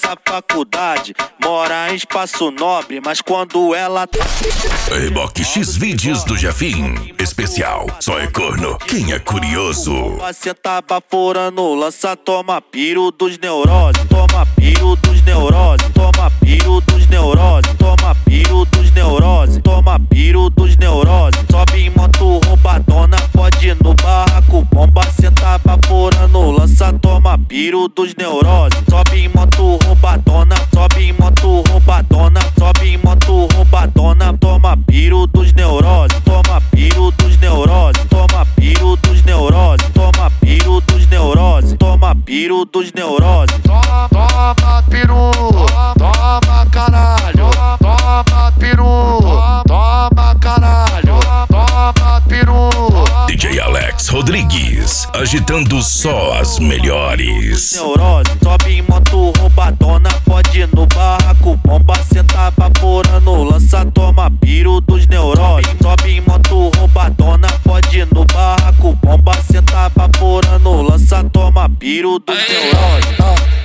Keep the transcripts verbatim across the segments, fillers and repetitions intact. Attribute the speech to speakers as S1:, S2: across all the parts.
S1: faça faculdade, mora em Espaço Nobre, mas quando ela tá...
S2: Reboque X-Vídeos do Jefim. Especial, só é corno quem é curioso.
S1: Você tá baforando, lança, toma piro dos neuroses. Toma piro dos neuroses. Toma piro dos neuroses. Toma piro dos neuroses. Toma piro dos neuroses. Sobe em moto roubadona, pode ir no barraco bomba. Cê tá baforando, lança, toma piro dos neuroses. Sobe em moto roubadona, sobe em moto roubadona, sobe em moto roubadona, toma piro dos neuroses. Toma piro dos neuroses. Toma piro dos neuroses. Toma piro dos neuroses. Toma piro dos neuroses.
S3: Toma, toma peru, toma caralho, toma peru, toma caralho, toma peru.
S2: D J Alex Rodrigues, agitando só as melhores.
S1: Neurose, sobe em moto roubadona, pode ir no barraco bomba. Cê tá baforando, lança, toma piro dos neuroses. Sobe em moto roubadona, pode ir no barraco bomba. Cê tá baforando, lança, toma piro dos neuroses.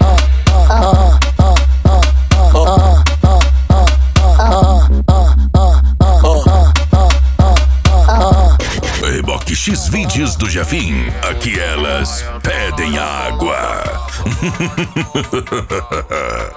S2: Reboque X-Vídeos do Jefim. Aqui elas pedem água.